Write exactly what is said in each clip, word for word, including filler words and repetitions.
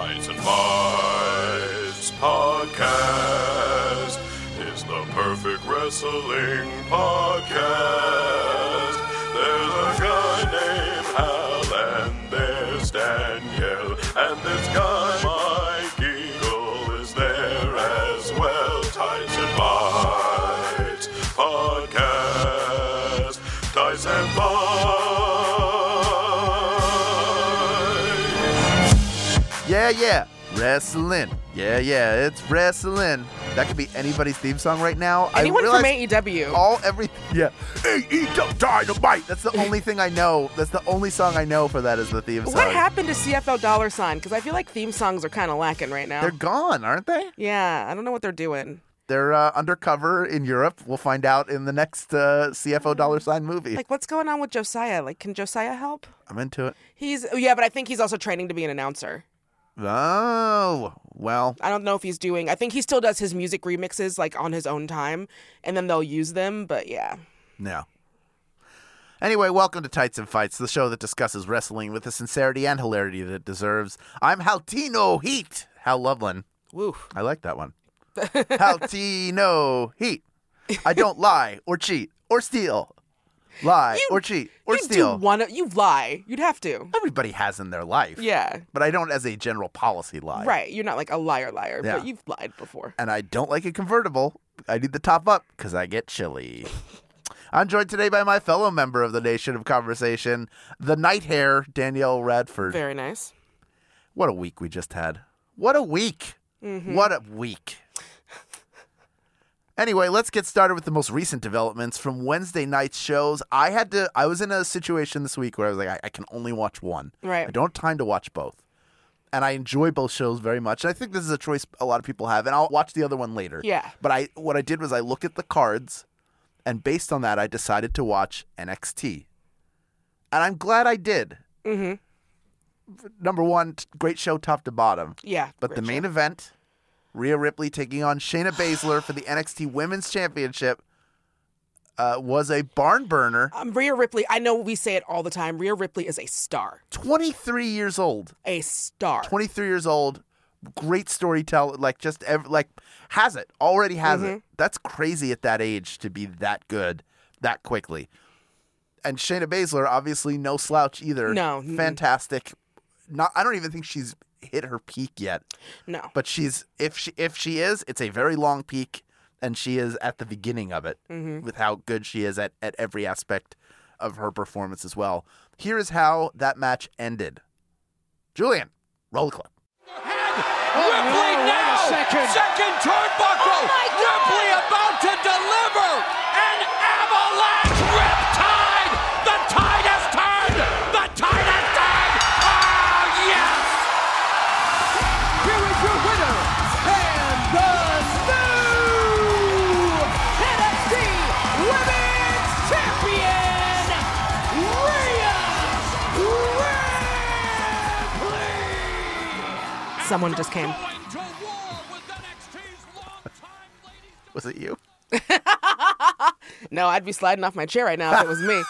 Tyson Fights Podcast is the perfect wrestling podcast. There's a guy named Hal and there's Danielle, and this guy Mike Eagle is there as well. Tyson Fights Podcast. Tyson Fights. Yeah, yeah, wrestling. Yeah, yeah, it's wrestling. That could be anybody's theme song right now. Anyone I from A E W. All every yeah, A E W Dynamite. That's the only thing I know. That's the only song I know for that is the theme song. What happened to C F L Dollar Sign? Because I feel like theme songs are kind of lacking right now. They're gone, aren't they? Yeah, I don't know what they're doing. They're uh, undercover in Europe. We'll find out in the next uh, C F O Dollar Sign movie. Like, what's going on with Josiah? Like, can Josiah help? I'm into it. He's yeah, but I think he's also training to be an announcer. Oh, well. I don't know if he's doing. I think he still does his music remixes like on his own time, and then they'll use them. But yeah. No. Anyway, welcome to Tights and Fights, the show that discusses wrestling with the sincerity and hilarity that it deserves. I'm Haltino Heat. Hal Loveland. Woo. I like that one. Haltino Heat. I don't lie or cheat or steal. Lie You- or cheat or you steal. Do one, you lie. You'd have to. Everybody has in their life. Yeah. But I don't as a general policy lie. Right. You're not like a liar, liar, Yeah. but you've lied before. And I don't like a convertible. I need the top up because I get chilly. I'm joined today by my fellow member of the Nation of Conversation, the night hair, Danielle Radford. Very nice. What a week we just had. What a week. Mm-hmm. What a week. Anyway, let's get started with the most recent developments from Wednesday night's shows. I had to, I was in a situation this week where I was like, I, I can only watch one. Right. I don't have time to watch both. And I enjoy both shows very much. And I think this is a choice a lot of people have. And I'll watch the other one later. Yeah. But I, what I did was I looked at the cards, and based on that, I decided to watch N X T. And I'm glad I did. Mm-hmm. Number one, t- great show top to bottom. Yeah. But great the main show. event, Rhea Ripley taking on Shayna Baszler for the N X T Women's Championship, uh, was a barn burner. Um, Rhea Ripley, I know we say it all the time. Rhea Ripley is a star. twenty-three years old. A star. twenty-three years old. Great storyteller. Like, just, ev- like, has it. Already has Mm-hmm. it. That's crazy at that age to be that good that quickly. And Shayna Baszler, obviously no slouch either. No. Mm-mm. Fantastic. Not. I don't even think she's hit her peak yet. No. But she's if she if she is, it's a very long peak, and she is at the beginning of it Mm-hmm. with how good she is at, at every aspect of her performance as well. Here is how that match ended. Julian, roll the clip. Ripley now! Second. second turnbuckle! Ripley about to deliver! An avalanche riptide! The tide has turned! The tide has turned! Oh, yes! Here is your winner, and the new N X T Women's Champion, Rhea Ripley! Someone just came. Going to war with N X T's longtime ladies. Was it you? No, I'd be sliding off my chair right now if it was me.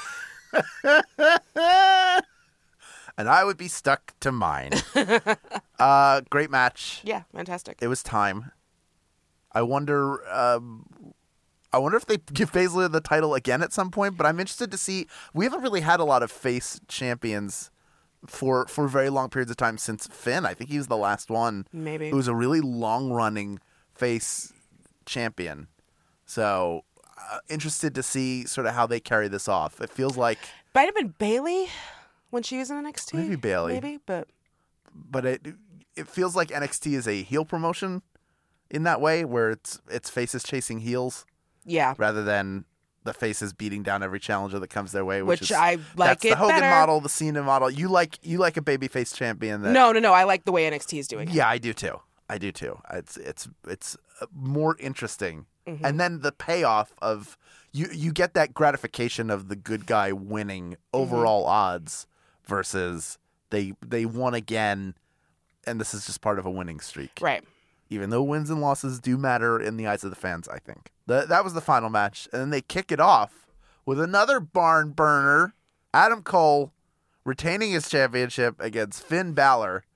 And I would be stuck to mine. uh, great match. Yeah, fantastic. It was time. I wonder. Um, I wonder if they give Baszler the title again at some point. But I'm interested to see. We haven't really had a lot of face champions for for very long periods of time since Finn. I think he was the last one. Maybe. Who was a really long running face champion. So uh, interested to see sort of how they carry this off. It feels like, Might have been Bailey when she was in N X T. Maybe Bayley. Maybe, but but it it feels like N X T is a heel promotion in that way, where it's it's faces chasing heels yeah. rather than the faces beating down every challenger that comes their way. Which, Which is, I like that's it the Hogan better. model, the Cena model. You like you like a babyface champion that. No, no, no. I like the way N X T is doing it. Yeah, I do too. I do too. It's it's it's more interesting, Mm-hmm. and then the payoff of you you get that gratification of the good guy winning overall odds versus they they won again, and this is just part of a winning streak. Right. Even though wins and losses do matter in the eyes of the fans, I think. The, that was the final match, and then they kick it off with another barn burner. Adam Cole retaining his championship against Finn Balor,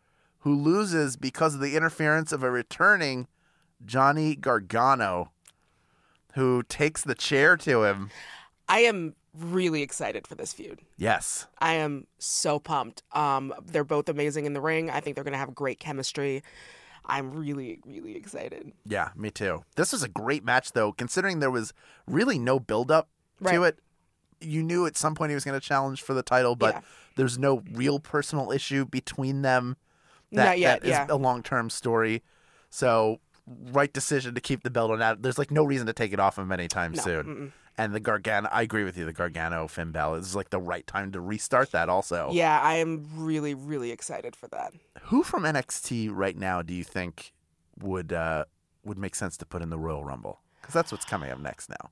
who loses because of the interference of a returning Johnny Gargano, who takes the chair to him. I am really excited for this feud. Yes. I am so pumped. Um, they're both amazing in the ring. I think they're going to have great chemistry. I'm really, really excited. Yeah, me too. This was a great match, though, considering there was really no build-up to Right. it. You knew at some point he was going to challenge for the title, but Yeah. there's no real personal issue between them. That, Not yet, that is yeah. a long-term story. So, right decision to keep the belt on that. There's like no reason to take it off him anytime No, soon. mm-mm. And the Gargano, I agree with you. The Gargano Finn Balor is like the right time to restart that. Also, Yeah, I am really, really excited for that. who from N X T right now do you think would uh, would make sense to put in the Royal Rumble? Because that's what's coming up next now.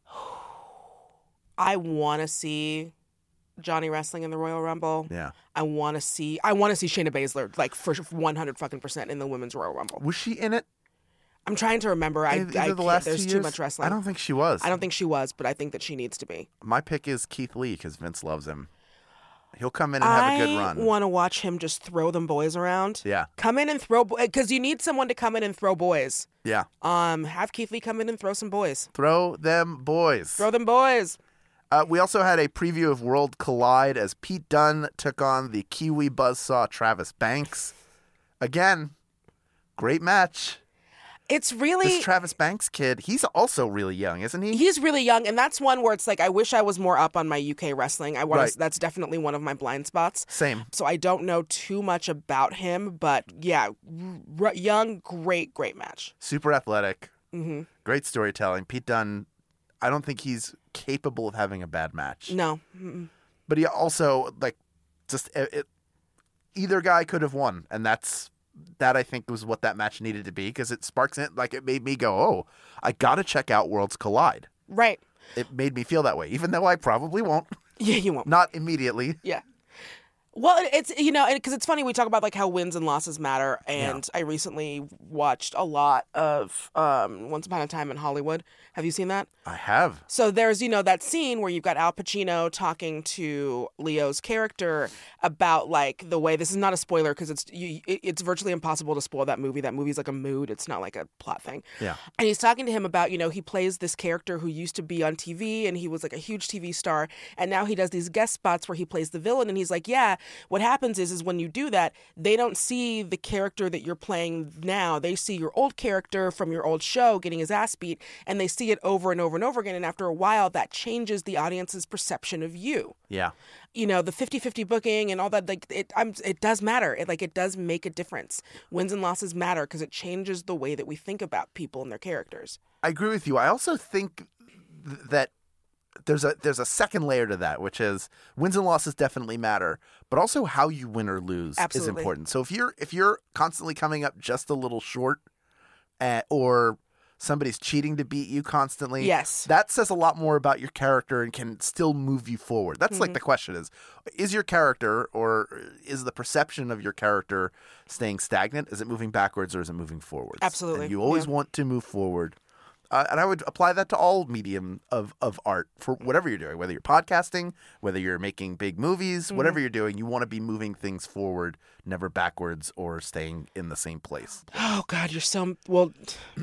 I want to see Johnny wrestling in the Royal Rumble. Yeah, I want to see. I want to see Shayna Baszler like for one hundred fucking percent in the Women's Royal Rumble. was she in it? I'm trying to remember. I, Either I the can't- last there's two too years? much wrestling. I don't think she was. I don't think she was, but I think that she needs to be. My pick is Keith Lee because Vince loves him. He'll come in and have a good run. I want to watch him just throw them boys around. Yeah, Come in and throw because you need someone to come in and throw boys. yeah. Um, have Keith Lee come in and throw some boys. Throw them boys. Throw them boys. Uh, we also had a preview of World Collide as Pete Dunne took on the Kiwi buzzsaw Travis Banks. Again, great match. It's really This Travis Banks kid, he's also really young, isn't he? he's really young, and that's one where it's like I wish I was more up on my U K wrestling. I want Right. to, that's definitely one of my blind spots. Same. So I don't know too much about him, but yeah, r- young, great, great match. Super athletic. hmm Great storytelling. Pete Dunne, I don't think he's capable of having a bad match. No, Mm-mm. But he also, like, just it, it, either guy could have won, and that's that I think was what that match needed to be because it sparks it. Like, it made me go, oh, I got to check out Worlds Collide. right? It made me feel that way, even though I probably won't. Yeah, you won't. Not immediately. Yeah. Well, it- it's, you know, because it's funny, we talk about like how wins and losses matter. And I recently watched a lot of um, Once Upon a Time in Hollywood. Have you seen that? I have. So there's, you know, that scene where you've got Al Pacino talking to Leo's character about like the way, this is not a spoiler because it's you, it- it's virtually impossible to spoil that movie. That movie's like a mood. It's not like a plot thing. Yeah. And he's talking to him about, you know, he plays this character who used to be on T V and he was like a huge T V star. And now he does these guest spots where he plays the villain. And he's like, yeah, what happens is, is when you do that, they don't see the character that you're playing now. They see your old character from your old show getting his ass beat, and they see it over and over and over again. And after a while, that changes the audience's perception of you. Yeah. You know, the fifty-fifty booking and all that, like it I'm, it does matter. It like it does make a difference. Wins and losses matter because it changes the way that we think about people and their characters. I agree with you. I also think th- that there's a there's a second layer to that, which is wins and losses definitely matter, but also how you win or lose Absolutely. is important. So if you're if you're constantly coming up just a little short, uh, or somebody's cheating to beat you constantly, Yes. that says a lot more about your character and can still move you forward. That's like the question is, is your character or is the perception of your character staying stagnant? Is it moving backwards or is it moving forwards? Absolutely, And you always yeah. want to move forward. Uh, and I would apply that to all medium of, of art for whatever you're doing, whether you're podcasting, whether you're making big movies, Mm-hmm. whatever you're doing, you want to be moving things forward, never backwards or staying in the same place. Oh God, you're so well.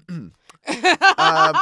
Um,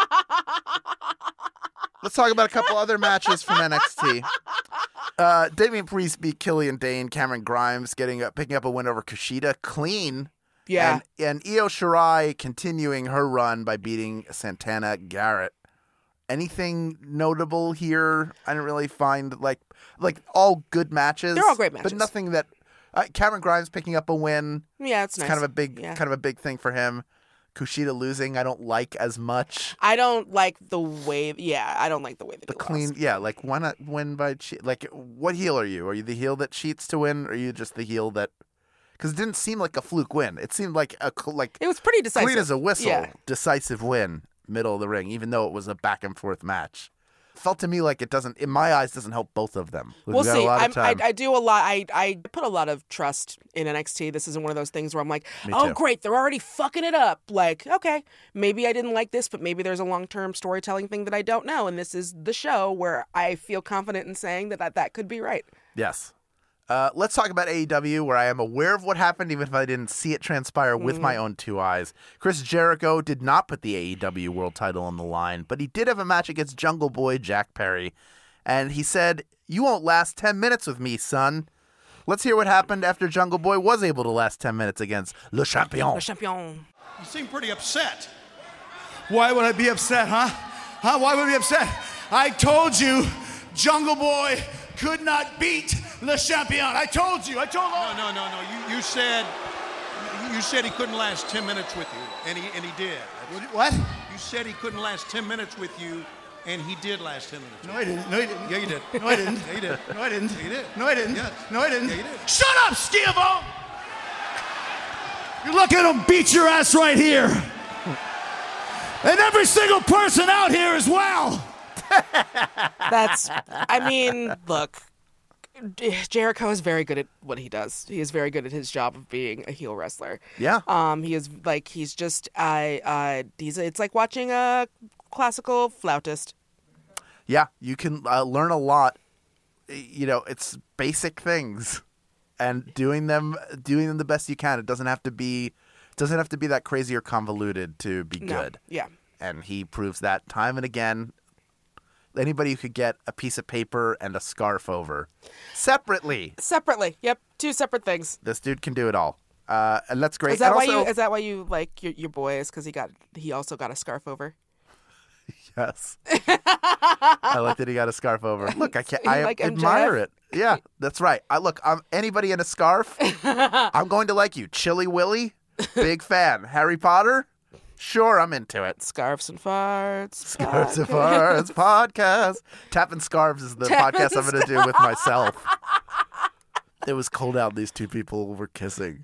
let's talk about a couple other matches from N X T. Uh, Damian Priest beat Killian Dane, Cameron Grimes getting up, picking up a win over Kushida clean. Yeah. And, and Io Shirai continuing her run by beating Santana Garrett. Anything notable here? I didn't really find like like all good matches. They're all great matches. but nothing that uh, Cameron Grimes picking up a win. Yeah, it's It's nice. kind of a big Yeah. kind of a big thing for him. Kushida losing, I don't like as much. I don't like the way. Yeah, I don't like the way that The he clean, lost. yeah, like why not win by cheat? Like, what heel are you? Are you the heel that cheats to win, or are you just the heel that? Because it didn't seem like a fluke win. It seemed like a cl- like It was pretty decisive. clean as a whistle, Yeah. decisive win, middle of the ring, even though it was a back and forth match. Felt to me like it doesn't, in my eyes, doesn't help both of them. We've We'll got see. a lot I'm, of I, time. I do a lot. I, I put a lot of trust in N X T. This isn't one of those things where I'm like, Me oh, too. great, they're already fucking it up. Like, okay, maybe I didn't like this, but maybe there's a long-term storytelling thing that I don't know. And this is the show where I feel confident in saying that that, that could be right. Yes. Uh, let's talk about A E W, where I am aware of what happened, even if I didn't see it transpire with Mm-hmm. my own two eyes. Chris Jericho did not put the A E W World title on the line, but he did have a match against Jungle Boy Jack Perry. And he said, "You won't last ten minutes with me, son." Let's hear what happened after Jungle Boy was able to last ten minutes against Le Champion. Le Champion. You seem pretty upset. Why would I be upset, huh? Huh? Why would I be upset? I told you Jungle Boy could not beat Le Champion. I told you. I told all. No, no, no, no. You, you said you said he couldn't last ten minutes with you, and he and he did. What? You said he couldn't last ten minutes with you, and he did last ten minutes. No, I didn't. No, I didn't. Yeah, you did. No, I didn't. Yeah, you did. No, I didn't. Yeah, you did. No, I didn't. Yes. No, I didn't. Yeah, you did. Shut up, Schiavo! You look at him beat your ass right here. And every single person out here as well. That's, I mean, look, Jericho is very good at what he does. He is very good at his job of being a heel wrestler. Yeah. Um, he is like, he's just, uh, uh, he's, it's like watching a classical flautist. Yeah, you can uh, learn a lot. You know, it's basic things, and doing them, doing them the best you can. It doesn't have to be, doesn't have to be that crazy or convoluted to be No. good. Yeah. And he proves that time and again. Anybody who could get a piece of paper and a scarf over separately, Separately. Yep. Two separate things. this dude can do it all, uh, and that's great. Is that And why also, you, is that why you like your, your boy is because he got, he also got a scarf over? Yes. I like that he got a scarf over. Look, I can't. You I like M J F? admire it. Yeah, that's right. I look. I'm anybody in a scarf. I'm going to like you. Chili Willy, big fan. Harry Potter, sure, I'm into it. Scarves and farts. Scarves and Farts podcast. Tapping scarves is the Tapping podcast I'm going to do with myself. It was cold out. These two people were kissing.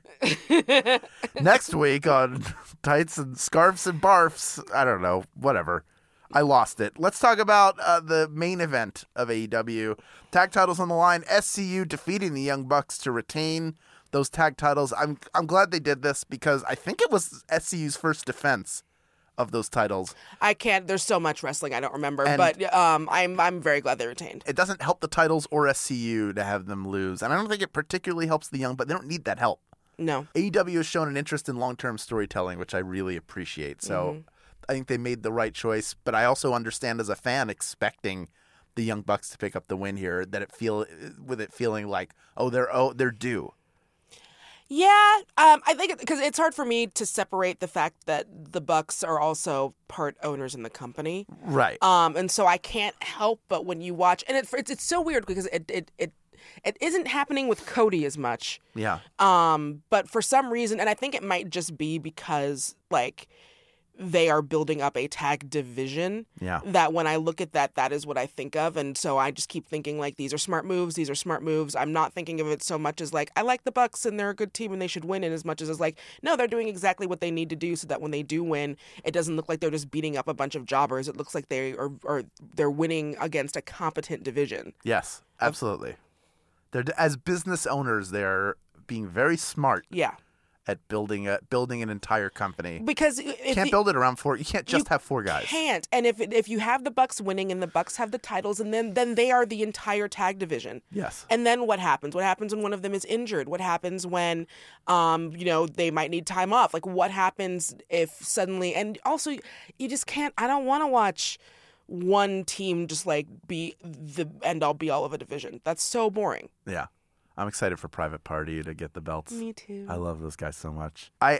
Next week on Tights and Scarves and Barfs, I don't know, whatever. I lost it. Let's talk about uh, the main event of A E W. Tag titles on the line. S C U defeating the Young Bucks to retain those tag titles. I'm I'm glad they did this because I think it was S C U's first defense of those titles. I can't. There's so much wrestling I don't remember, And- but um, I'm I'm very glad they retained. It doesn't help the titles or S C U to have them lose, and I don't think it particularly helps the Young, but they don't need that help. No. A E W has shown an interest in long-term storytelling, which I really appreciate. So I think they made the right choice, but I also understand as a fan expecting the Young Bucks to pick up the win here, that it feel with it feeling like, oh, they're oh they're due. Yeah, um, I think because it's hard for me to separate the fact that the Bucks are also part owners in the company, Right. um, and so I can't help but when you watch, and it, it's it's so weird because it it it it isn't happening with Cody as much, yeah. um, but for some reason, and I think it might just be because like they are building up a tag division. Yeah. That when I look at that, that is what I think of. And so I just keep thinking like, these are smart moves. These are smart moves. I'm not thinking of it so much as like, I like the Bucks and they're a good team and they should win. And as much as it's like, no, they're doing exactly what they need to do so that when they do win, it doesn't look like they're just beating up a bunch of jobbers. It looks like they are, or they're winning against a competent division. Yes, absolutely. They're as business owners, they're being very smart Yeah. at building a building an entire company. Because if Can't the- build it around four. You can't just You have four guys. Can't. And if if you have the Bucks winning and the Bucks have the titles, and then then they are the entire tag division. Yes. And then what happens? What happens when one of them is injured? What happens when, um, you know, they might need time off? Like what happens if suddenly? And also, you just can't. I don't want to watch one team just like be the end all be all of a division. That's so boring. Yeah. I'm excited for Private Party to get the belts. Me too. I love those guys so much. I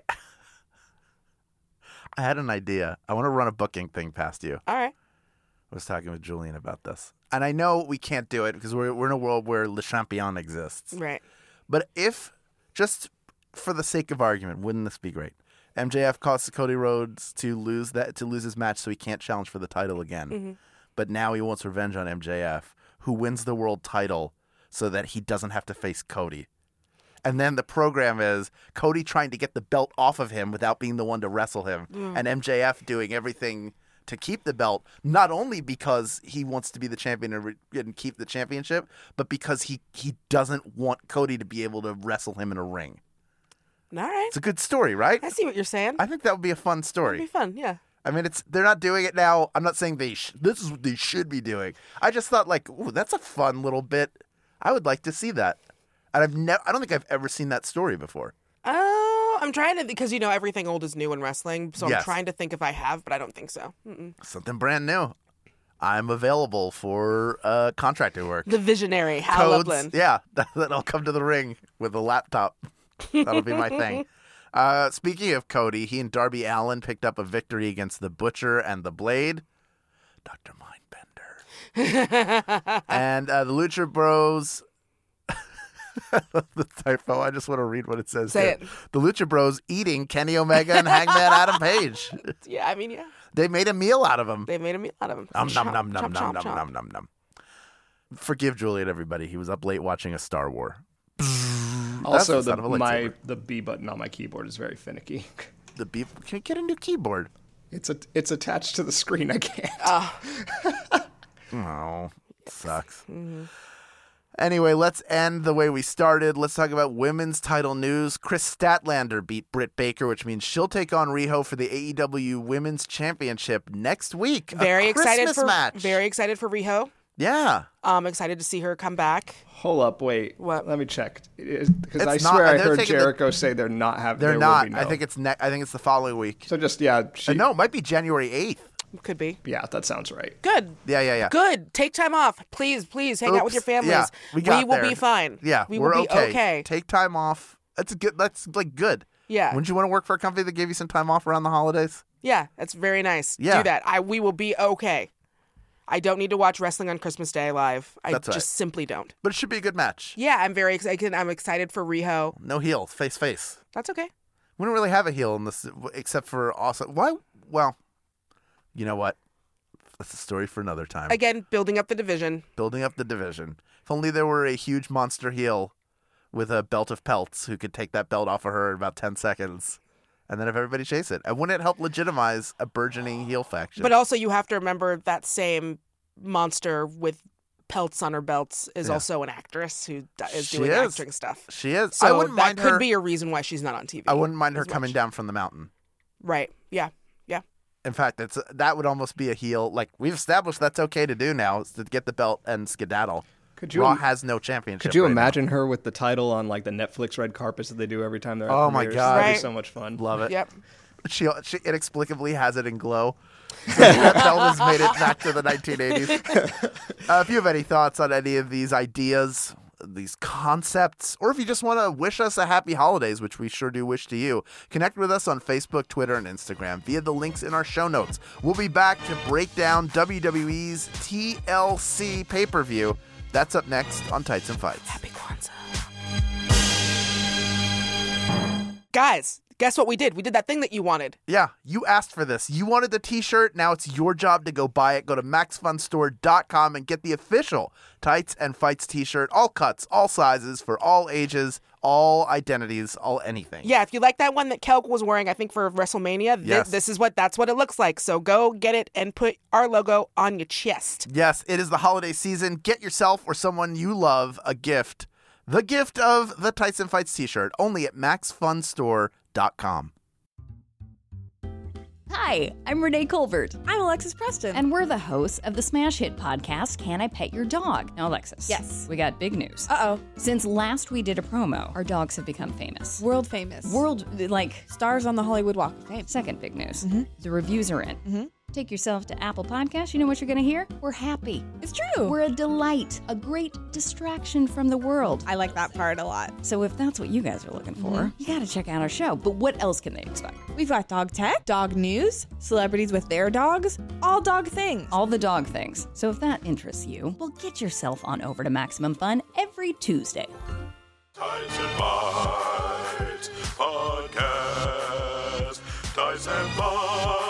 I had an idea. I want to run a booking thing past you. All right. I was talking with Julian about this. And I know we can't do it because we're we're in a world where Le Champion exists. Right. But if, just for the sake of argument, wouldn't this be great? M J F caused Cody Rhodes to lose that to lose his match so he can't challenge for the title again. Mm-hmm. But now he wants revenge on M J F, who wins the world title so that he doesn't have to face Cody. And then the program is Cody trying to get the belt off of him without being the one to wrestle him. Mm. And M J F doing everything to keep the belt, not only because he wants to be the champion and, re- and keep the championship, but because he, he doesn't want Cody to be able to wrestle him in a ring. All right. It's a good story, right? I see what you're saying. I think that would be a fun It'd story. be fun. Yeah. I mean, it's they're not doing it now. I'm not saying they. Sh- this is what they should be doing. I just thought, like, ooh, that's a fun little bit. I would like to see that. And I've never, I don't think I've ever seen that story before. Oh, I'm trying to, because, you know, everything old is new in wrestling. So I'm Yes. trying to think if I have, but I don't think so. Mm-mm. Something brand new. I'm available for uh, contractor work. The visionary, Hal Codes, Lublin. yeah, then I'll come to the ring with a laptop. That'll be my thing. Uh, speaking of Cody, he and Darby Allin picked up a victory against the Butcher and the Blade. Doctor Mindbender. And uh, the Lucha Bros. The typo. I just want to read what it says. Say here. it. The Lucha Bros eating Kenny Omega and Hangman Adam Page. Yeah, I mean, yeah. They made a meal out of him. They made a meal out of him. Nom nom Chomp, nom nom chomp, nom chomp, nom chomp. nom nom nom. Forgive Juliet, everybody. He was up late watching a Star War. Also, That's the the, sound of a my lightsaber. the B button on my keyboard is very finicky. The beef. Can you get a new keyboard? It's a, it's attached to the screen. I can't. Oh, sucks. Anyway, let's end the way we started. Let's talk about women's title news. Chris Statlander beat Britt Baker, which means she'll take on Riho for the A E W Women's Championship next week. Very a excited Christmas for match. very excited for Riho. Yeah. Um, excited to see her come back. Hold up, wait. What? Let me check. Because I It's not- swear I they're heard taking the- Jericho say they're not having. They're there not. Will be no. I think it's ne- I think it's the following week. So just yeah. She, Uh, no, it might be January eighth. Could be. Yeah, that sounds right. Good. Yeah, yeah, yeah. Good. Take time off. Please, please hang out with your Oops. families. Yeah, we got will there. be fine. Yeah, we we're will be okay. okay. Take time off. That's good. That's like good. Yeah. Wouldn't you want to work for a company that gave you some time off around the holidays? Yeah, that's very nice. Yeah. Do that. I we will be okay. I don't need to watch wrestling on Christmas Day live. I That's just right. simply don't. But it should be a good match. Yeah, I'm very excited. I'm excited for Riho. No heel, face face. That's okay. We don't really have a heel in this, except for also. Why? Well, you know what? That's a story for another time. Again, building up the division. Building up the division. If only there were a huge monster heel with a belt of pelts who could take that belt off of her in about ten seconds, and then have everybody chase it. And wouldn't it help legitimize a burgeoning heel faction? But also, you have to remember that same monster with pelts on her belts is Yeah. also an actress who d- is She doing is. acting stuff. she is. So I wouldn't that mind could her. be a reason why she's not on T V. I wouldn't mind her as coming much. down from the mountain. Right. Yeah. Yeah. In fact, it's that would almost be a heel. Like we've established, that's okay to do now, is to get the belt and skedaddle. Could you Raw im- has no championship. Could you right now. imagine her with the title on like the Netflix red carpets that they do every time they're at Oh, my premieres? God. That'd Right. be so much fun. Love it. Yep. She, she inexplicably has it in glow. That belt has made it back to the nineteen eighties. Uh, if you have any thoughts on any of these ideas, these concepts, or if you just want to wish us a happy holidays, which we sure do wish to you, connect with us on Facebook, Twitter, and Instagram via the links in our show notes. We'll be back to break down W W E's T L C pay-per-view. That's up next on Tights and Fights. Happy Kwanzaa. Guys, guess what we did? We did that thing that you wanted. Yeah, you asked for this. You wanted the t-shirt. Now it's your job to go buy it. Go to max fun store dot com and get the official Tights and Fights t-shirt. All cuts, all sizes, for all ages, all identities, all anything. Yeah, if you like that one that Kelk was wearing, I think for WrestleMania, thi- Yes. this is what that's what it looks like. So go get it and put our logo on your chest. Yes, it is the holiday season. Get yourself or someone you love a gift. The gift of the Tights and Fights t-shirt, only at max fun store dot com. Hi, I'm Renee Colbert. I'm Alexis Preston. And we're the hosts of the smash hit podcast, Can I Pet Your Dog? Now, Alexis. Yes. We got big news. Uh-oh. Since last we did a promo, our dogs have become famous. World famous. World, like, Stars on the Hollywood Walk of Fame. second big news. Mm-hmm. The reviews are in. Mm-hmm. Take yourself to Apple Podcasts. You know what you're going to hear? We're happy. It's true. We're a delight, a great distraction from the world. I like that part a lot. So if that's what you guys are looking for, Mhm. you got to check out our show. But what else can they expect? We've got dog tech, dog news, celebrities with their dogs, all dog things. All the dog things. So if that interests you, well, get yourself on over to Maximum Fun every Tuesday. Tights and Fights Podcast. Tights and Fights.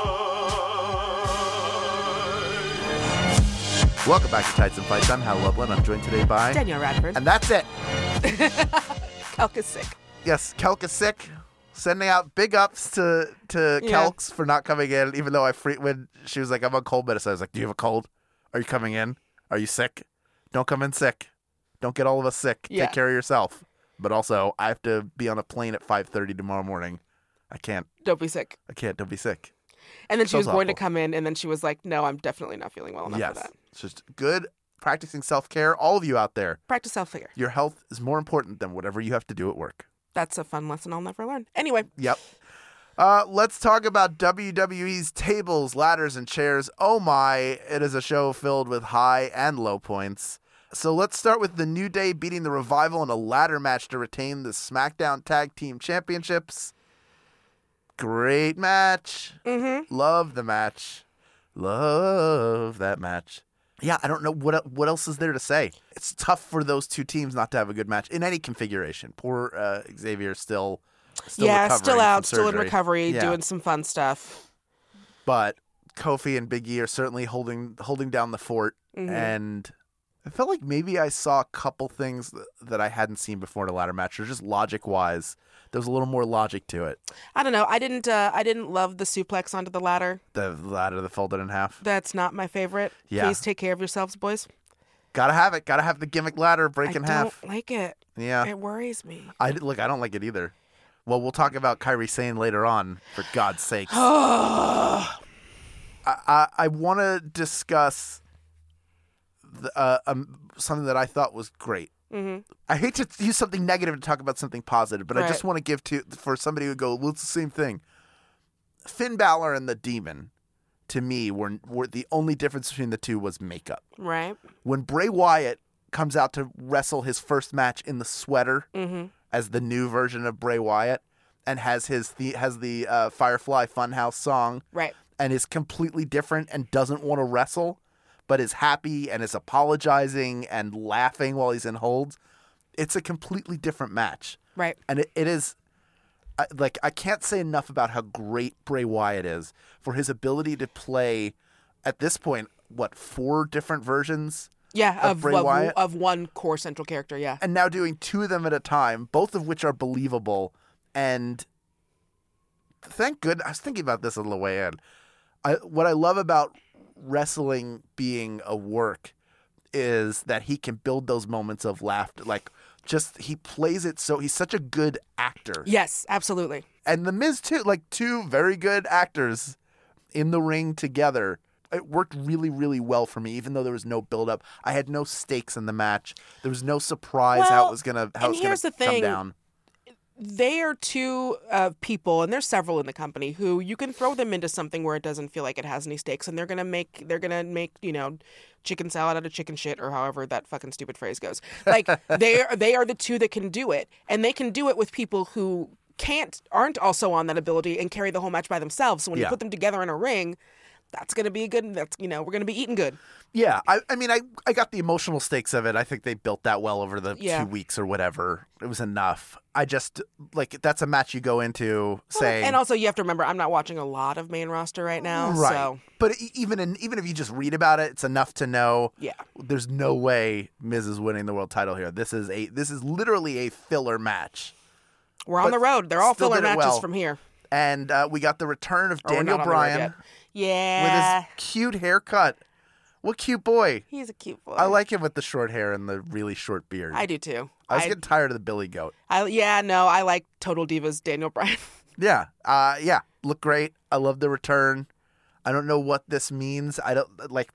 Welcome back to Tights and Fights. I'm Hal Lublin. I'm joined today by... Danielle Radford. And that's it. Kelk is sick. Yes, Kelk is sick. Sending out big ups to to Yeah. Kelks for not coming in, even though I free when she was like, I'm on cold medicine. I was like, do you have a cold? Are you coming in? Are you sick? Don't come in sick. Don't get all of us sick. Yeah. Take care of yourself. But also, I have to be on a plane at five thirty tomorrow morning. I can't. Don't be sick. I can't. Don't be sick. And then she Sounds was going to awful. come in, and then she was like, no, I'm definitely not feeling well enough yes. for that. It's just good practicing self-care, all of you out there. Practice self-care. Your health is more important than whatever you have to do at work. That's a fun lesson I'll never learn. Anyway. Yep. Uh, let's talk about W W E's tables, ladders, and chairs. Oh my, it is a show filled with high and low points. So let's start with the New Day beating the Revival in a ladder match to retain the SmackDown Tag Team Championships. Great match. Mm-hmm. Love the match. Love that match. Yeah, I don't know what el- what else is there to say. It's tough for those two teams not to have a good match in any configuration. Poor uh, Xavier still, still yeah, recovering still out, from still in surgery. recovery, Yeah. doing some fun stuff. But Kofi and Big E are certainly holding holding down the fort, Mhm. and I felt like maybe I saw a couple things th- that I hadn't seen before in a ladder match, or just logic wise. There was a little more logic to it. I don't know. I didn't. Uh, I didn't love the suplex onto the ladder. The ladder that folded in half. That's not my favorite. Yeah. Please take care of yourselves, boys. Gotta have it. Gotta have the gimmick ladder break I in don't half. like it. Yeah. It worries me. I look. I don't like it either. Well, we'll talk about Kairi Sane later on. For God's sakes. I I, I want to discuss the, uh, um, something that I thought was great. Mm-hmm. I hate to use something negative to talk about something positive, but I just Right. want to give to for somebody who would go, well, it's the same thing. Finn Balor and the Demon, to me, were were the only difference between the two was makeup. Right. When Bray Wyatt comes out to wrestle his first match in the sweater Mm-hmm. as the new version of Bray Wyatt, and has his the, has the uh, Firefly Funhouse song, Right. and is completely different and doesn't want to wrestle, but is happy and is apologizing and laughing while he's in holds, it's a completely different match. Right. And it, it is, I, like, I can't say enough about how great Bray Wyatt is for his ability to play, at this point, what, four different versions Yeah. of Of Bray of, Wyatt? of one core central character. Yeah. And now doing two of them at a time, both of which are believable. And thank goodness, I was thinking about this on the way in. I, what I love about wrestling being a work is that he can build those moments of laughter. Like, just, he plays it so, he's such a good actor. Yes. Absolutely. And The Miz, too, like two very good actors in the ring together. It worked really, really well for me, even though there was no build-up. I had no stakes in the match. There was no surprise how Well, it was gonna how and it was here's gonna the thing. come down. They are two uh, people, and there's several in the company who you can throw them into something where it doesn't feel like it has any stakes, and they're gonna make they're gonna make you know chicken salad out of chicken shit, or however that fucking stupid phrase goes. Like they are, they are the two that can do it, and they can do it with people who can't aren't also on that ability and carry the whole match by themselves. So when Yeah. you put them together in a ring, that's gonna be good. That's you know we're gonna be eating good. Yeah, I, I mean, I, I got the emotional stakes of it. I think they built that well over the Yeah. two weeks or whatever. It was enough. I just, like, that's a match you go into saying... And also, you have to remember, I'm not watching a lot of main roster right now. Right. So But e- even in, even if you just read about it, it's enough to know yeah. there's no way Miz is winning the world title here. This is a this is literally a filler match. We're on But the road. They're all still filler did it matches well. from here. And uh, we got the return of Or we're Daniel not on the road Bryan yet. with Yeah. his cute haircut. What cute boy. He's a cute boy. I like him with the short hair and the really short beard. I do too. I was I, getting tired of the Billy Goat. I yeah, no, I like Total Divas Daniel Bryan. Yeah. Uh, yeah. Look great. I love the return. I don't know what this means. I don't, like,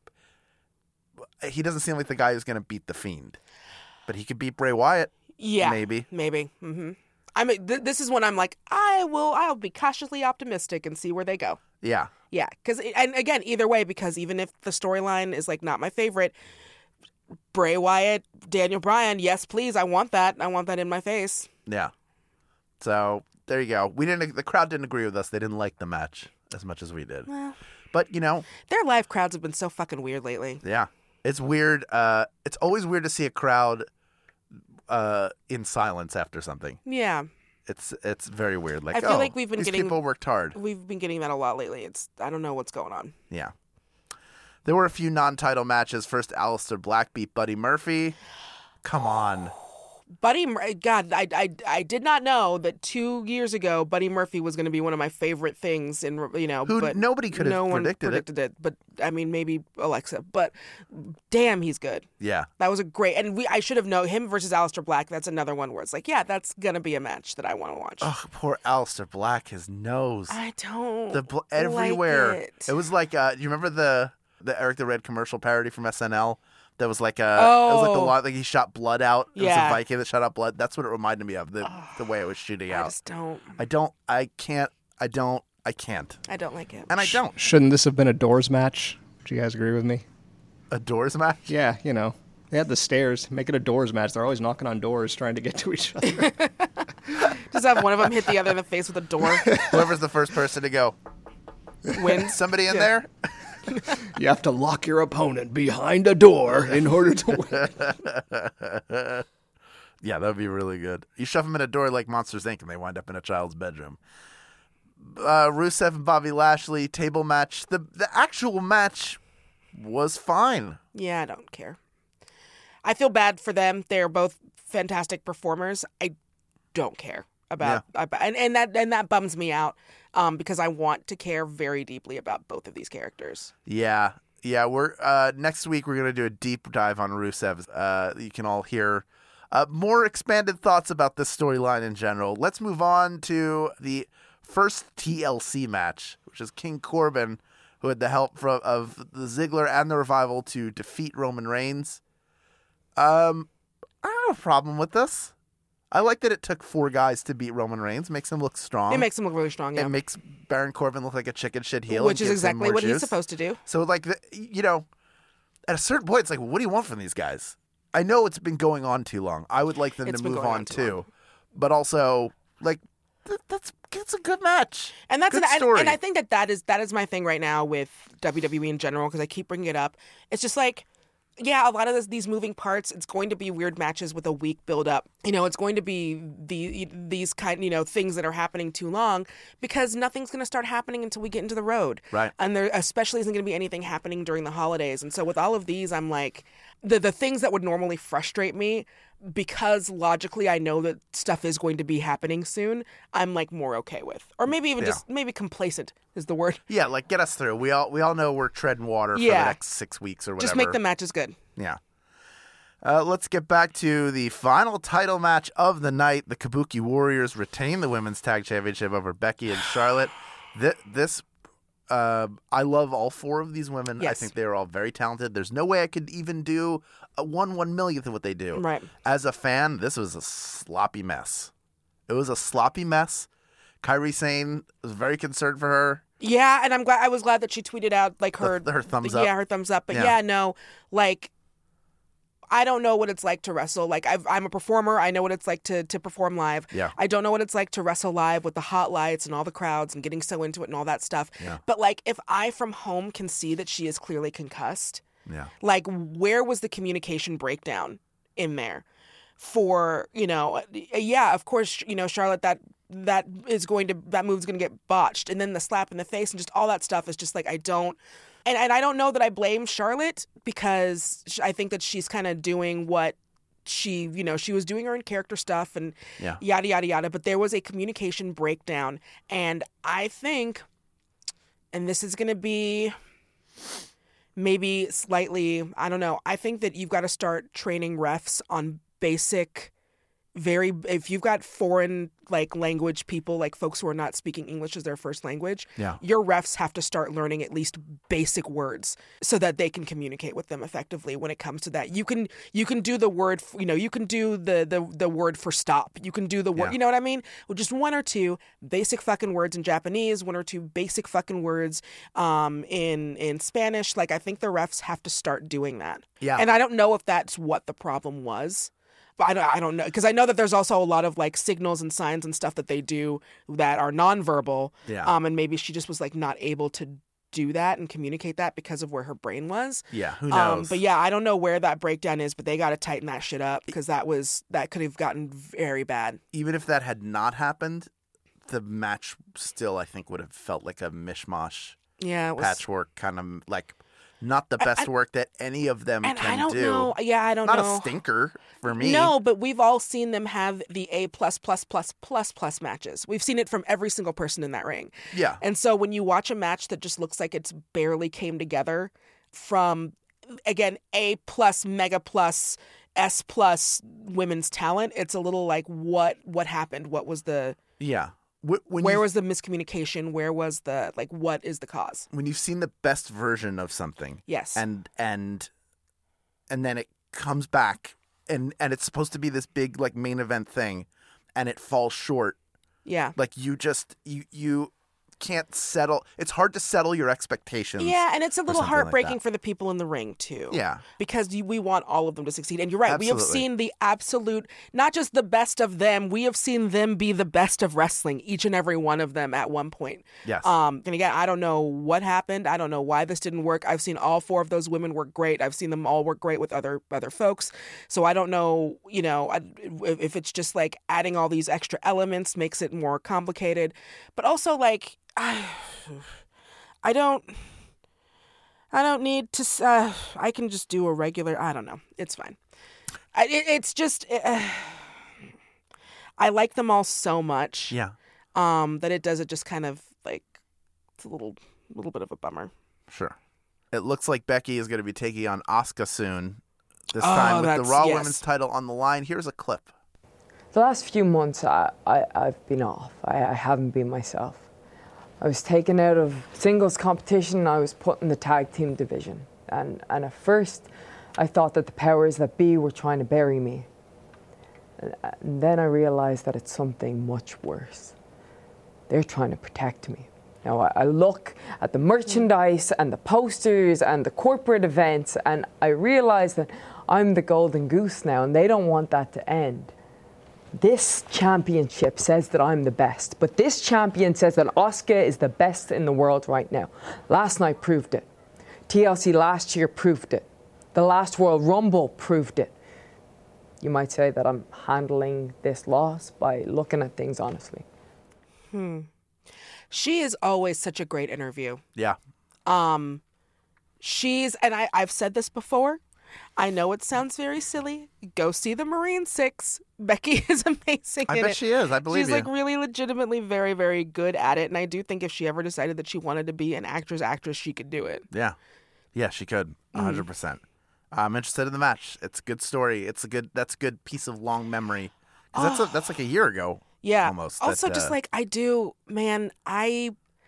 he doesn't seem like the guy who's going to beat The Fiend. But he could beat Bray Wyatt. Yeah. Maybe. Maybe. Mm-hmm. I mean, th- this is when I'm like, I will, I'll be cautiously optimistic and see where they go. Yeah. Yeah, because and again, either way, because even if the storyline is like not my favorite, Bray Wyatt, Daniel Bryan, yes, please, I want that. I want that in my face. Yeah. So there you go. We didn't. The crowd didn't agree with us. They didn't like the match as much as we did. Well, but you know, their live crowds have been so fucking weird lately. Yeah, it's weird. Uh, it's always weird to see a crowd uh, in silence after something. Yeah. It's it's very weird. Like I feel oh, like we've been these getting people worked hard. We've been getting that a lot lately. It's I don't know what's going on. Yeah. There were a few non-title matches. First, Aleister Black beat Buddy Murphy. Come on. Buddy, Mur- God, I, I, I did not know that two years ago Buddy Murphy was going to be one of my favorite things. In you know, Who but nobody could have no one predicted it. predicted it. But I mean, maybe Alexa. But damn, he's good. Yeah. That was a great, and we I should have known him versus Aleister Black. That's another one where it's like, yeah, that's gonna be a match that I want to watch. Oh, poor Aleister Black. His nose. I don't the bl- everywhere. like it. It was like, uh, you remember the the Eric the Red commercial parody from S N L That was like a, oh. it was like the lot, like he shot blood out. It yeah. was a Viking that shot out blood. That's what it reminded me of, the oh, the way it was shooting out. I just don't. I don't, I can't, I don't, I can't. I don't like it. And I don't. Shouldn't this have been a doors match? Do you guys agree with me? A doors match? Yeah, you know. They had the stairs. Make it a doors match. They're always knocking on doors trying to get to each other. Just have one of them hit the other in the face with a door. Whoever's the first person to go. Wins. Somebody in Yeah. there? You have to lock your opponent behind a door in order to win. Yeah, that would be really good. You shove them in a door like Monsters, Incorporated and they wind up in a child's bedroom. Uh, Rusev and Bobby Lashley, table match. The, the actual match was fine. Yeah, I don't care. I feel bad for them. They're both fantastic performers. I don't care about, yeah. about and, and that and that bums me out um, because I want to care very deeply about both of these characters. Yeah, yeah. We're uh, next week we're gonna do a deep dive on Rusev. Uh, you can all hear uh, more expanded thoughts about this storyline in general. Let's move on to the first T L C match, which is King Corbin, who had the help from of the Ziggler and the Revival to defeat Roman Reigns. Um, I don't have a problem with this. I like that it took four guys to beat Roman Reigns. Makes him look strong. It makes him look really strong, yeah. It makes Baron Corbin look like a chicken shit heel. Which is exactly what juice. he's supposed to do. So, like, the, you know, at a certain point, it's like, what do you want from these guys? I know it's been going on too long. I would like them it's to move on, on too. Long. But also, like, th- that's it's a good match. And that's good an, story. And, and I think that that is, that is my thing right now with W W E in general, because I keep bringing it up. It's just like, yeah, a lot of this, these moving parts, it's going to be weird matches with a weak build-up. You know, it's going to be the these kind, you know, things that are happening too long because nothing's going to start happening until we get into the road. Right. And there especially isn't going to be anything happening during the holidays. And so with all of these, I'm like, the the things that would normally frustrate me, because logically I know that stuff is going to be happening soon, I'm like more okay with. Or maybe even Yeah. just maybe complacent is the word. Yeah, like, get us through. We all we all know we're treading water for Yeah. the next six weeks or whatever. Just make the matches good. Yeah. Uh, let's get back to the final title match of the night. The Kabuki Warriors retain the Women's Tag Championship over Becky and Charlotte. This, this uh, I love all four of these women. Yes. I think they're all very talented. There's no way I could even do a one one millionth of what they do. Right. As a fan, this was a sloppy mess. It was a sloppy mess. Kairi Sane was very concerned for her. Yeah, and I'm glad. I was glad that she tweeted out like her The- her thumbs the, up. Yeah, her thumbs up. But Yeah. yeah, no, like I don't know what it's like to wrestle. Like I've, I'm a performer. I know what it's like to to perform live. Yeah. I don't know what it's like to wrestle live with the hot lights and all the crowds and getting so into it and all that stuff. Yeah. But like if I from home can see that she is clearly concussed, Yeah. like where was the communication breakdown in there? For, you know, yeah, of course, you know, Charlotte, that that is going to, that move's going to get botched. And then the slap in the face and just all that stuff is just like, I don't, and, and I don't know that I blame Charlotte because sh- I think that she's kind of doing what she, you know, she was doing her in character stuff and Yeah. yada, yada, yada. But there was a communication breakdown. And I think, and this is going to be maybe slightly, I don't know, I think that you've got to start training refs on basic, very, if you've got foreign like language people, like folks who are not speaking English as their first language, Yeah. your refs have to start learning at least basic words so that they can communicate with them effectively when it comes to that. You can you can do the word, you know, you can do the the, the word for stop. You can do the word, Yeah. you know what I mean? Well, just one or two basic fucking words in Japanese, one or two basic fucking words um, in in Spanish. Like I think the refs have to start doing that. Yeah. And I don't know if that's what the problem was. But I don't, I don't know, because I know that there's also a lot of like signals and signs and stuff that they do that are nonverbal. Yeah. Um, and maybe she just was like not able to do that and communicate that because of where her brain was. Yeah, who Um, knows? but yeah, I don't know where that breakdown is, but they got to tighten that shit up because that was that could have gotten very bad. Even if that had not happened, the match still, I think, would have felt like a mishmash, Yeah, it was, patchwork kind of like not the best I- work that any of them and can I don't do. know. Yeah, I don't not know. a stinker for me. No, but we've all seen them have the A plus plus plus plus plus matches. We've seen it from every single person in that ring. Yeah. And so when you watch a match that just looks like it's barely came together from, again, A plus, mega plus, S plus women's talent, it's a little like what what happened? What was the Yeah. Wh- When where you- was the miscommunication? Where was the like what is the cause? when you've seen the best version of something, Yes. and and and then it comes back, and and it's supposed to be this big like main event thing, and it falls short. Yeah. Like you just you you can't settle. It's hard to settle your expectations. Yeah, and it's a little something heartbreaking like that. for the people in the ring too. Yeah. Because you, we want all of them to succeed. And you're right, we have Absolutely. seen the absolute, not just the best of them, we have seen them be the best of wrestling, each and every one of them at one point. Yes. Um, and again, I don't know what happened. I don't know why this didn't work. I've seen all four of those women work great. I've seen them all work great with other other folks. So I don't know, you know, I- if if it's just like adding all these extra elements makes it more complicated. But also like, I, I don't, I don't need to, uh, I can just do a regular, I don't know. It's fine. I, it, it's just, uh, I like them all so much. Yeah. Um, that it does it just kind of like, it's a little, little bit of a bummer. Sure. It looks like Becky is going to be taking on Asuka soon. This Oh, time with the that's- Raw yes. Women's title on the line. Here's a clip. The last few months, I, I, I've been off. I, I haven't been myself. I was taken out of singles competition and I was put in the tag team division. And, and at first, I thought that the powers that be were trying to bury me. And, and then I realized that it's something much worse. They're trying to protect me. Now, I, I look at the merchandise and the posters and the corporate events, and I realize that I'm the golden goose now, and they don't want that to end. This championship says that I'm the best, but this champion says that Asuka is the best in the world right now. Last night proved it. T L C last year proved it. The last Royal Rumble proved it. You might say that I'm handling this loss by looking at things honestly. Hmm. She is always such a great interview. Yeah. Um, she's, and I, I've said this before. I know it sounds very silly. Go see the Marine Six. Becky is amazing I in bet it. she is. I believe She's you. like really legitimately very, very good at it. And I do think if she ever decided that she wanted to be an actress, actress, she could do it. Yeah. Yeah, she could. A Mm. hundred percent. I'm interested in the match. It's a good story. It's a good, that's a good piece of long memory. 'Cause that's, a, that's like a year ago. Yeah. Almost. Also, that, just uh, like I do, man, I.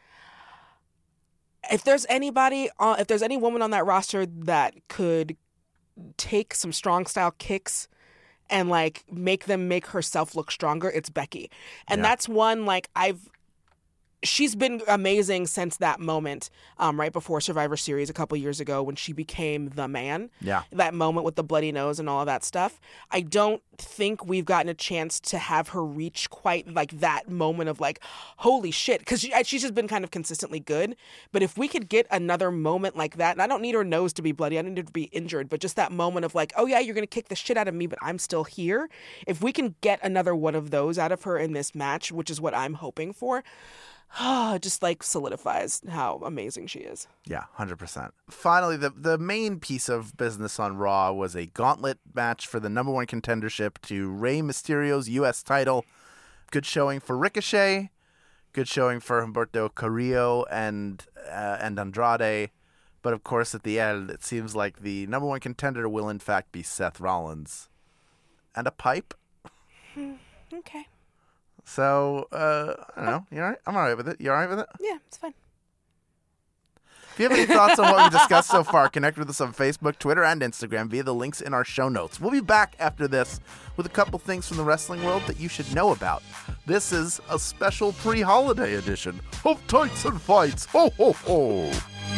If there's anybody, uh, if there's any woman on that roster that could take some strong style kicks and like make them make herself look stronger, it's Becky. And Yeah. that's one like I've. She's been amazing since that moment, um, right before Survivor Series a couple years ago when she became the man. Yeah. That moment with the bloody nose and all of that stuff. I don't think we've gotten a chance to have her reach quite like that moment of like, holy shit. Because she, she's just been kind of consistently good. But if we could get another moment like that, and I don't need her nose to be bloody, I don't need her to be injured, but just that moment of like, oh yeah, you're going to kick the shit out of me, but I'm still here. If we can get another one of those out of her in this match, which is what I'm hoping for, it just like solidifies how amazing she is. Yeah, one hundred percent. Finally, the the main piece of business on Raw was a gauntlet match for the number one contendership to Rey Mysterio's U S title. Good showing for Ricochet. Good showing for Humberto Carrillo and uh, and Andrade. But of course, at the end, it seems like the number one contender will in fact be Seth Rollins. And a pipe. Okay. So, uh, I don't know. You all right? I'm all right with it. You all right with it? Yeah, it's fine. If you have any thoughts on what we've discussed so far, connect with us on Facebook, Twitter, and Instagram via the links in our show notes. We'll be back after this with a couple things from the wrestling world that you should know about. This is a special pre-holiday edition of Tights and Fights. Ho, ho, ho!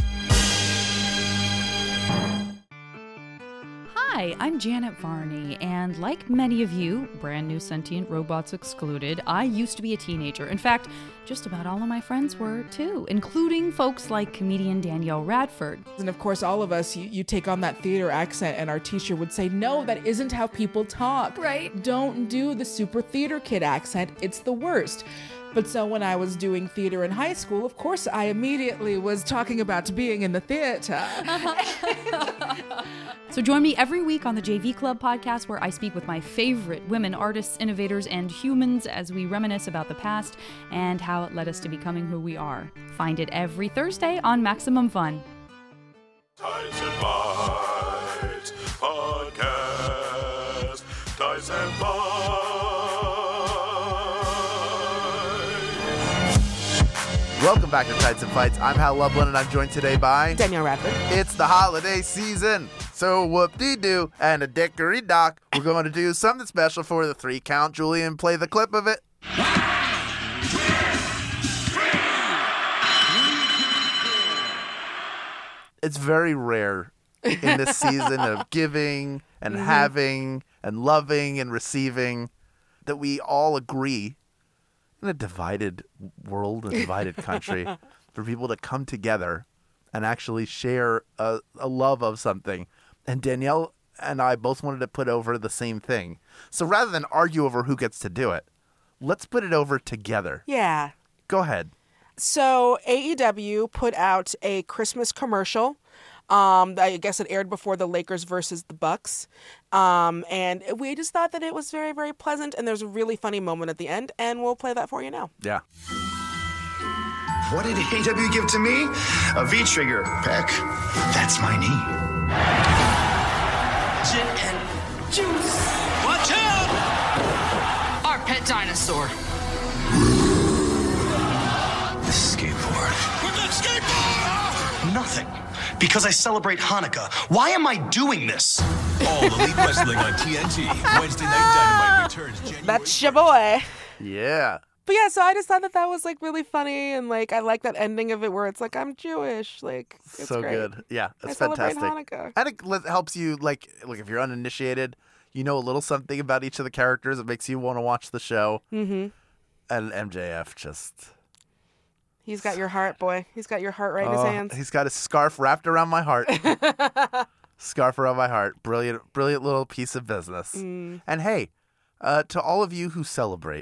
Hi, I'm Janet Varney, and like many of you, brand new sentient robots excluded, I used to be a teenager. In fact, just about all of my friends were too, including folks like comedian Danielle Radford. And of course, all of us, you, you take on that theater accent, and our teacher would say, no, that isn't how people talk. Right. Don't do the super theater kid accent. It's the worst. But so when I was doing theater in high school, of course, I immediately was talking about being in the theater. So join me every week on the J V Club podcast, where I speak with my favorite women artists, innovators, and humans as we reminisce about the past and how it led us to becoming who we are. Find it every Thursday on Maximum Fun. Tights and Fights podcast. Tights and Fights. Welcome back to Tights and Fights. I'm Hal Lublin, and I'm joined today by Danielle Radford. It's the holiday season. So whoop-dee-doo and a dickory-dock. We're going to do something special for the three count. Julian, play the clip of it. It's very rare in this season of giving and mm-hmm. having and loving and receiving that we all agree in a divided world, a divided country, for people to come together and actually share a, a love of something. And Danielle and I both wanted to put over the same thing. So rather than argue over who gets to do it, let's put it over together. Yeah. Go ahead. So A E W put out a Christmas commercial. Um, I guess it aired before the Lakers versus the Bucks. Um, and we just thought that it was very, very pleasant. And there's a really funny moment at the end. And we'll play that for you now. Yeah. What did A E W give to me? A V-trigger, Peck. That's my knee. Gin and juice. Watch out! Our pet dinosaur. The skateboard. Where's that skateboard? Nothing. Because I celebrate Hanukkah. Why am I doing this? All Elite Wrestling on T N T. Wednesday Night Dynamite returns January. That's your boy. Yeah. But yeah, so I just thought that that was like really funny, and like I like that ending of it where it's like I'm Jewish, like it's so great. good. Yeah, it's I celebrate fantastic. Hanukkah. And it l- helps you like like if you're uninitiated, you know a little something about each of the characters. It makes you want to watch the show. Mm-hmm. And M J F just. He's got your heart, boy. He's got your heart right in his Oh, hands. He's got a scarf wrapped around my heart. Scarf around my heart. Brilliant, brilliant little piece of business. Mm. And hey, uh, to all of you who celebrate,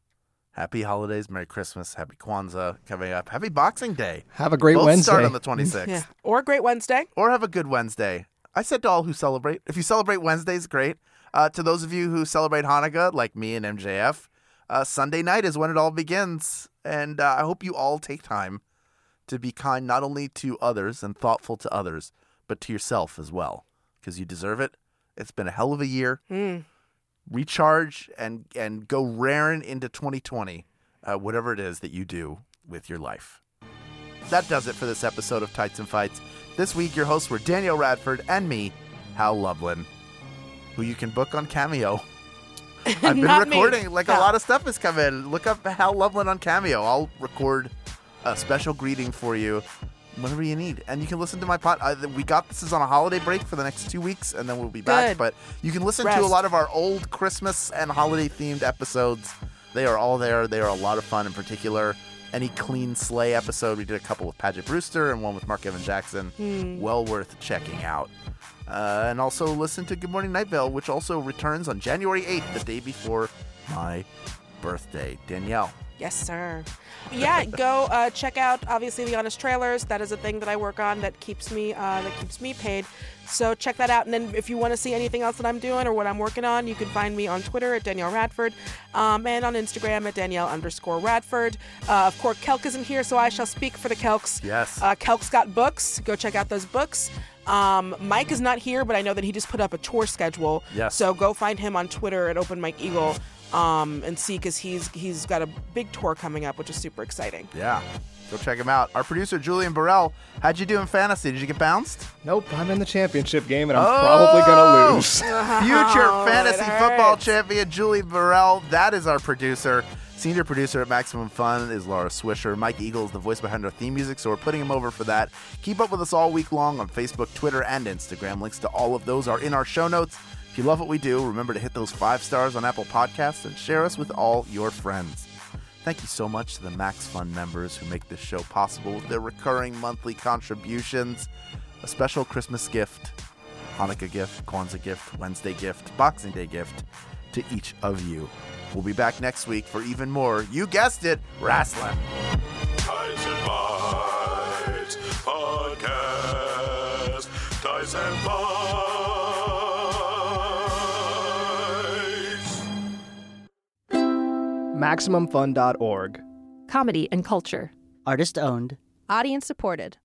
happy holidays, Merry Christmas, Happy Kwanzaa coming up. Happy Boxing Day. Have a great Both Wednesday. Start on the twenty-sixth. Yeah. Or a great Wednesday. Or have a good Wednesday. I said to all who celebrate, if you celebrate Wednesdays, great. Uh, to those of you who celebrate Hanukkah, like me and M J F, uh, Sunday night is when it all begins. And uh, I hope you all take time to be kind not only to others and thoughtful to others, but to yourself as well, because you deserve it. It's been a hell of a year. Mm. Recharge and, and go raring into twenty twenty, uh, whatever it is that you do with your life. That does it for this episode of Tights and Fights. This week, your hosts were Danielle Radford and me, Hal Lublin, who you can book on Cameo. I've been Not recording. me. Like No. a lot of stuff has come in. Look up Hal Lublin on Cameo. I'll record a special greeting for you whenever you need. And you can listen to my pod. Uh, we got this is on a holiday break for the next two weeks, and then we'll be back. Good. But you can listen Rest. to a lot of our old Christmas and holiday-themed episodes. They are all there. They are a lot of fun. In particular, any Clean Slay episode. We did a couple with Paget Brewster and one with Mark Evan Jackson. Hmm. Well worth checking out. Uh, and also listen to Good Morning Night Vale, which also returns on January eighth, the day before my birthday. Danielle. Yes, sir. Yeah, go uh, check out obviously the Honest Trailers. That is a thing that I work on that keeps me uh, that keeps me paid. So check that out. And then if you want to see anything else that I'm doing or what I'm working on, you can find me on Twitter at Danielle Radford um, and on Instagram at Danielle underscore Radford. Uh, of course, Kelk isn't here, so I shall speak for the Kelks. Yes. Uh, Kelk's got books. Go check out those books. Um, Mike is not here, but I know that he just put up a tour schedule. Yes. So go find him on Twitter at Open Mike Eagle. Um, and see, because he's he's got a big tour coming up, which is super exciting. Yeah. Go check him out. Our producer, Julian Burrell. How'd you do in fantasy? Did you get bounced? Nope, I'm in the championship game, and I'm Oh! probably going to lose. Future Oh, fantasy it football hurts. champion, Julian Burrell. That is our producer. Senior producer at Maximum Fun is Laura Swisher. Mike Eagle is the voice behind our theme music, so we're putting him over for that. Keep up with us all week long on Facebook, Twitter, and Instagram. Links to all of those are in our show notes. If you love what we do, remember to hit those five stars on Apple Podcasts and share us with all your friends. Thank you so much to the Max Fun members who make this show possible with their recurring monthly contributions. A special Christmas gift, Hanukkah gift, Kwanzaa gift, Wednesday gift, Boxing Day gift to each of you. We'll be back next week for even more, you guessed it, wrestling. Ties and Bites Podcast. Ties and Bites. Maximum Fun dot org. Comedy and culture. Artist owned. Audience supported.